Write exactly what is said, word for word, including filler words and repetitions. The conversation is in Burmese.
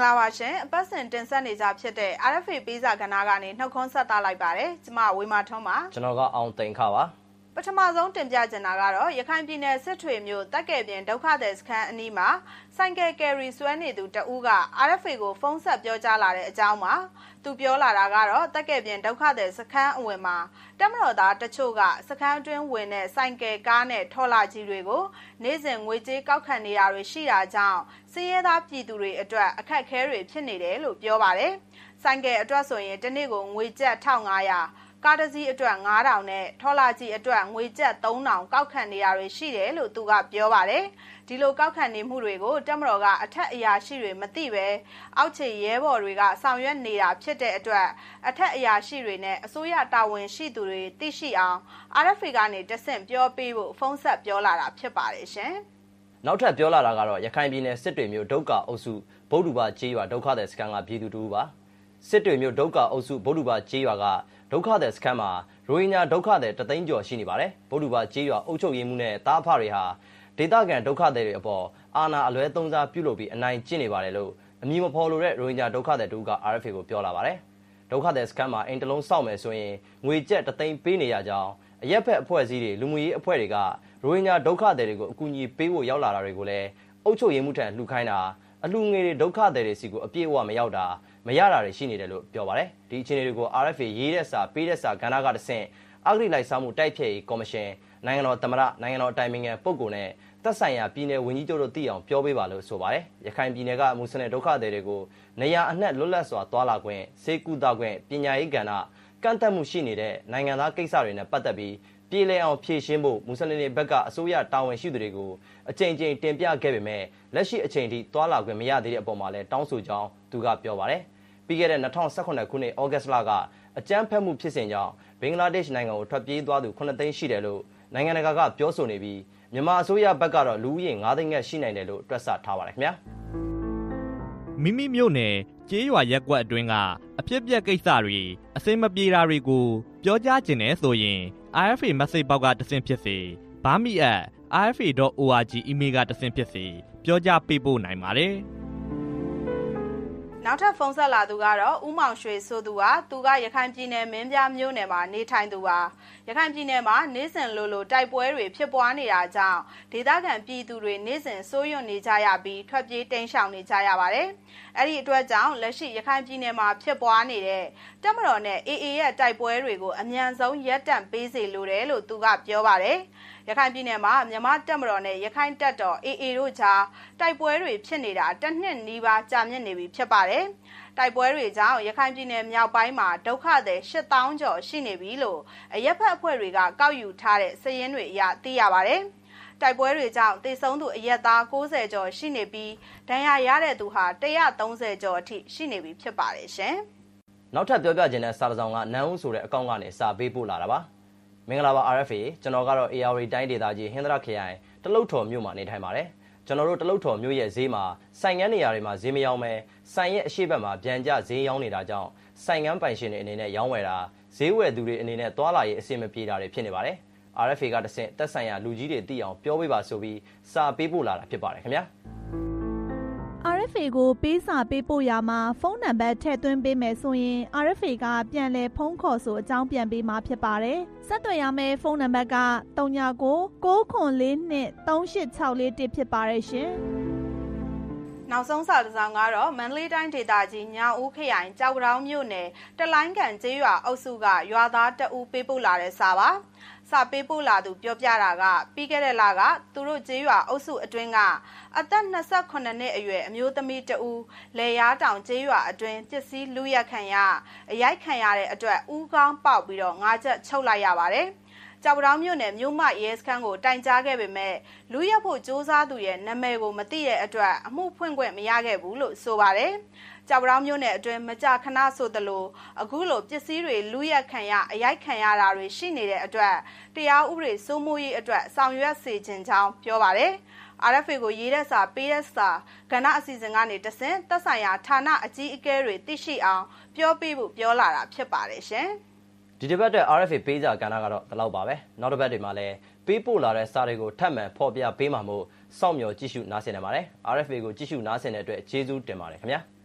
လာပါရှင်အပတ်စဉ်တင်ဆက်နေကြဖြစ်တဲ့ R F A ပေးစာကဏ္ဍကနေနှုတ်ခွန်းဆက်သားလိုက်ပါတယ်ကျမဝေမာထွန်းပါကျွန်တော်ကအောင်သိန်ခပါပထမဆုံးတင်ပြချင်တာကတော့ရခိုင်ပြည်နယ်စစ်ထွေမြို့တက်ကဲပြင်ဒုက္ခသည်စခန်းအနီးမှာဆိုင်ကယ်ကယ်ရီဆွဲနေသူတဦးက R F A ကိုဖုန်းဆက်ပြောကြားလာတဲ့အကြောင်းပါသူပြောလာတာကတော့တက်ကဲပြင်ဒုက္ခသည်စခန်းအဝင်မှာတက်မတော်သားတချို့ကစခန်းအတွင်းဝင်တဲ့ဆိုင်ကယ်ကားနဲ့ထော်လာကြီးတွေကိုနေ့စဉ်ငွေကြေးကောက်ခံနေတာတွေရှိတာကြောင့်စီးရဲသားပြည်သူတွေအတွက်အခက်အခဲတွေဖြစ်နေတယ်လို့ပြောပါတယ်ဆိုင်ကယ်အတွက်ဆိုရင်တစ်နေ့ကိုငွေကျပ်တစ်ထောင်ငါးရာကားတစ်စီးအတွက်ငါးထောင်နဲ့ထော်လာကြီးအတွက်ငွေကျပ်သုံးထောင်ကောက်ခံနေရတွေရှိတယ်လို့သူကပြောပါတယ်ဒီလိုကောက်ခံနေမှုတွေကိုတက်မတော်ကအထက်အရာရှိတွေမသိပဲအောက်ခြေရဲဘော်တွေကဆောင်ရွက်နေတာဖြစ်တဲ့အတွက်အထက်အရာရှိတွေနဲ့အစိုးရတာဝန်ရှိသူတွေသိရှိအောင် R F A ကနေတဆင့်ပြောပေးဖို့ဖုန်းဆက်ပြောလာတာဖြစ်ပါတယ်ရှင်နောက်ထပ်ပြောလာတာကတော့ရခိုင်ပြည်နယ်စစ်တွေမြို့ဒုက္ခအုပ်စုဗုဒ္ဓဘာကျေးရွာဒုက္ခသည်စခန်းကပြည်သူတို့ပါစစ်တွေမြို့ဒုက္ခအုပ်စုဗုဒ္ဓဘာကျေးရွာကဒုက္ခသည်စခန်းမှာရိုဟင်ဂျာဒုက္ခသည်တသိန်းကျော်ရှိနေပါတယ်ဗုဒ္ဓဘာကျေးရွာအုပ်ချုပ်ရေးမှုနဲ့တားဖတွေဟာဒေသခံဒုက္ခသည်တွေအပေါ်အာဏာအလွဲသုံးစားပြုလုပ်ပြီးအနိုင်ကျင့်နေပါတယ်လို့အမည်မဖော်လိုတဲ့ရိုဟင်ဂျာဒုက္ခသည်တို့က R F A ကိုပြောလာပါတယ်ဒုက္ခသည်စခန်းမှာအင်တလုံးစောက်မယ်ဆိုရင်ငွေကျပ်တသိန်းပေးနေရကြောင်းအရက်ဖက်အဖွဲ့အစည်းတွေလူမှုရေးအဖွဲ့တွေကရိုဟင်ဂျာဒုက္ခသည်တွေကိုအကူအညီပေးဖို့ရောက်လာတာတွေကိုလည်းအုပ်ချုပ်ရေးမှုထံလှူခိုင်းတာအလှူငွေတွေဒုက္ခသည်တွေစီကိုအပြည့်အဝမရောက်တာမရတာတွေရှိနေတယ်လို့ပြောပါတယ်ဒီအခြေအနေတွေကို R F A ရေးတဲ့စာပေးတဲ့စာကဏ္ဍကတဆင့်အဂရိလိုက်စားမှုတိုက်ဖျက်ရေးကော်မရှင်နိုင်ငံတော်သမ္မတနိုင်ငံတော်အတိုင်ပင်ခံပုဂ္ဂိုလ်နဲ့သက်ဆိုင်ရာပြည်နယ်ဝန်ကြီးချုပ်တို့သိအောင်ပြောပေးပါလို့ဆိုပါတယ်ရခိုင်ပြည်နယ်ကမွတ်စလင်ဒုက္ခသည်တွေကိုနေရာအနှံ့လွတ်လပ်စွာသွားလာခွင့်စေကူတာခွင့်ပညာရေးကဏ္ဍကန့်သတ်မှုရှိနေတဲ့နိုင်ငံသားကိစ္စတွေနဲ့ပတ်သက်ပြီးပြည်လည်အောင်ဖြည့်ရှင်းဖို့မွတ်စလင်တွေဘက်ကအစိုးရတာဝန်ရှိသူတွေကိုအကြိမ်ကြိမ်တင်ပြခဲ့ပေမဲ့လက်ရှိအချိန်ထိသွားလာခွင့်မရသေးတဲ့အပေါ်မှာလည်းတောင်းဆိုကြောင်းသူကပြောပါတယ်ပြီးခဲ့တဲ့၂၀၁၈ခုနှစ်ဩဂတ်စ်လကအကြမ်းဖက်မှုဖြစ်စဉ်ကြောင့်ဘင်္ဂလားဒေ့ရှ်နိုင်ငံကိုထွက်ပြေးသွားသူခုနှစ်သိန်းရှိတယ်လို့နိုင်ငံတကာကပြောဆိုနေပြီးမြန်မာအစိုးရဘက်ကတော့လူဦးရေငါးသိန်းခန့်ရှိနိုင်တယ်လို့တွက်ဆထားပါတယ်ခင်ဗျာမိမိမြို့နယ်ကျေးရွာရက်ကွက်အတွင်းကအဖြစ်အပျက်ကိစ္စတွေအစင်မပြေတာတွေကိုပြောကြားခြင်းနဲ့ဆိုရင် R F A message ပေါက်ကတဆင့်ဖြစ်စေဘာမီ at r f a dot org email ကတဆင့်ဖြစ်စေပြောကြားပေးပို့နိုင်ပါတယ်နောက်ထပ်ဖုန်းဆက်လာသူကတော့ဦးမောင်ရွှေဆိုသူကသူကရခိုင်ပြည်နယ်မင်းပြမြို့နယ်မှာနေထိုင်သူပါရခိုင်ပြည်နယ်မှာနေစဉ်လိုလိုတိုက်ပွဲတွေဖြစ်ပွားနေတာကြောင့်ဒေသခံပြည်သူတွေနေစဉ်စိုးရွံ့နေကြရပြီးထွက်ပြေးတိမ်းရှောင်နေကြရပါတယ်အဲ့ဒီအတွက်ကြောင့်လက်ရှိရခိုင်ပြည်နယ်မှာဖြစ်ပွားနေတဲ့တပ်မတော်နဲ့ A A ရဲ့တိုက်ပွဲတွေကိုအမြန်ဆုံးရပ်တန့်ပေးစေလိုတယ်လို့သူကပြောပါတယ်ရခိုင်ပြည်နယ်မှာမြန်မာတပ်မတော်နဲ့ရခိုင်တပ်တော် A A တို့ကြားတိုက်ပွဲတွေဖြစ်နေတာတစ်နှစ်နီးပါးကြာမြင့်နေပြီဖြစ်ပါတယ်တိုက်ပွဲတွေကြောင့်ရခိုင်ပြည်နယ်မြောက်ပိုင်းမှာဒုက္ခသည်ရှစ်သောင်းကျော်ရှိနေပြီလို့အရက်ဖက်အဖွဲ့တွေကကောက်ယူထားတဲ့စာရင်းတွေအရသိရပါတယ်တိုက်ပွဲတွေကြောင့်တေဆုံးသူအရက်သား၉၀ကျော်ရှိနေပြီးဒဏ်ရာရတဲ့သူဟာ၁၃၀ကျော်အထိရှိနေပြီဖြစ်ပါတယ်ရှင်နောက်ထပ်ပြောပြခြင်းတဲ့စာတစ်စောင်ကနန်းဦးဆိုတဲ့အကောင့်ကနေစာပေးပို့လာတာပါမင်္ဂလာပါ R F A ကျွန်တော်ကတော့ A R တိုင်းဒေသကြီးဟင်္သာတခရိုင်တလုတ်ထော်မြို့မှာနေထိုင်ပါတယ်ကျွန်တော်တို့တလုတ်ထော်မြို့ရဲ့ဈေးမှာဆိုင်ငန်းနေရာတွေမှာဈေးမရောင်းပဲဆိုင်ရဲ့အရှိတ်ဘက်မှာပြန်ကျဈေးရောင်းနေတာကြောင့်ဆိုင်ငန်းပိုင်ရှင်တွေအနေနဲ့ရောင်းဝယ်တာဈေးဝယ်သူတွေအနေနဲ့သွာလာရေးအဆင်မပြေတာတွေဖြစ်နေပါတယ် R F A ကတဆင့်တက်ဆိုင်ရာလူကြီးတွေသိအောင်ပြောပေးပါဆိုပြီးစာပေးပို့လာတာဖြစ်ပါတယ်ခင်ဗျာ R F A ကိုပေးစာပေးပို့ရမှာဖုန်းနံပါတ်ထည့်သွင်းပေးမယ်ဆိုရင် R F A ကပြန်လည်ဖုန်းခေါ်ဆိုအကြောင်းပြန်ပေးမှာဖြစ်ပါတယ်။ဆက်သွယ်ရမယ့်ဖုန်းနံပါတ်က၃၉၉ ၉၄၂ ၃၈၆၄၁ဖြစ်ပါတယ်ရှင်။နောက်ဆုံးစာတစ်စောင်ကတော့မန္တလေးတိုင်းဒေသကြီးညောင်ဦးခရိုင်ကြောက်ကြောင်မြို့နယ်တလိုင်းကန်ကျေးရွာအုပ်စုကရွာသားတအူးပေးပို့လာတဲ့စာပါ။စာပေးပို့လာသူပြောပြတာကပြီးခဲ့တဲ့လကသူတို့ကျေးရွာအုပ်စုအတွင်းကအသက်၂၈နှစ်အရွယ်အမျိုးသမီးတဦးလေယားတောင်ကျေးရွာအတွင်းပစ္စည်းလူရက်ခံရအရိုက်ခံရတဲ့အတွက်ဦးခေါင်းပေါက်ပြီးတော့ငါးချက်ချုပ်လိုက်ရပါတယ်။ကြောက်တောင်မြို့နယ်မြို့မရဲစခန်းကိုတိုင်ကြားခဲ့ပေမဲ့လူရက်ဖို့စ조사သူရဲ့နာမည်ကိုမသိတဲ့အတွက်အမှုဖွင့်ခွင့်မရခဲ့ဘူးလို့ဆိုပါတယ်။ကြောက်တောင်မြို့နယ်အတွင်းမကြာခဏဆိုသလိုအခုလိုပစ္စည်းတွေလူရက်ခံရအရိုက်ခံရတာတွေရှိနေတဲ့အတွက်တရားဥပဒေစိုးမိုးရေးအတွက်ဆောင်ရွက်စေခြင်းကြောင်းပြောပါတယ်။ R F A ကိုရေးတဲ့စာပေးတဲ့စာကဏ္ဍအစီအစဉ်ကနေတဆင့်သက်ဆိုင်ရာဌာနအကြီးအကဲတွေသိရှိအောင်ပြောပြဖို့ပြောလာတာဖြစ်ပါတယ်ရှင်ဒီတစ်ပတ်တဲ့ R F A ပေးစာကဏ္ဍကတော့ဒီလောက်ပါပဲနောက်တစ်ပတ်တွေမှာလည်းပေးပို့လာတဲ့စာတွေကိုထပ်မံဖော်ပြပေးမှာမို့စောင့်မျှော်ကြည့်ရှုနားဆင်နေပါတယ် R F A ကိုကြည့်ရှုနားဆင်တဲ့အတွက်ကျေးဇူးတင်ပါတယ်ခင်ဗျာ